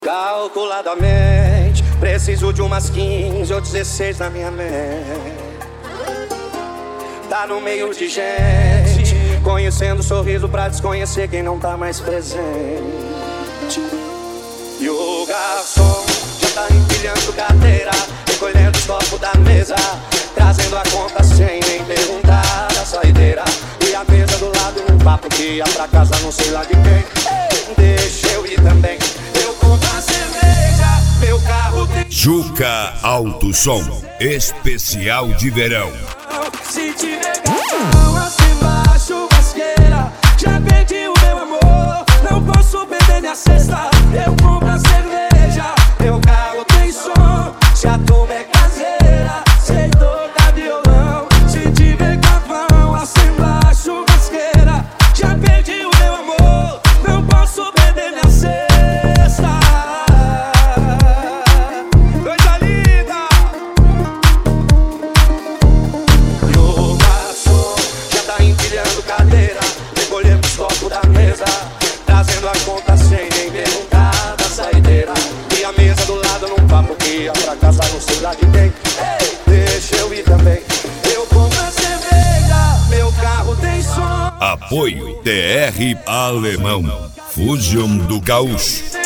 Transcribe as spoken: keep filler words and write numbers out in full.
Calculadamente, preciso de umas quinze ou dezesseis na minha mente. Tá no meio de gente, conhecendo o sorriso pra desconhecer quem não tá mais presente. E o garçom já tá empilhando cadeira, recolhendo os copos da mesa, trazendo a conta sem nem perguntar a saideira. E a mesa do lado num papo que ia pra casa não sei lá de quem. Deixa eu ir também, eu compro a cerveja, meu carro tem Juca Alto Som, especial de verão. Se tiver garçom, acima a churrasqueira, já perdi o meu amor, não posso perder minha cesta. Eu compro a cerveja, meu carro tem som, se a turma é caseira, sei tocar violão. Se tiver carvão, acima a churrasqueira, já perdi o meu amor, não posso perder minha cesta. Coisa linda! E o garçom já tá empilhando cadeira, recolhendo os copos da mesa, trazendo a conta sem nem perguntar da saideira. E a mesa do lado num papo que ia pra casa não sei lá de quem. Ei, deixa eu ir também, eu compro a cerveja, meu carro tem som. Apoio T R Alemão, Fusion do Gaúcho.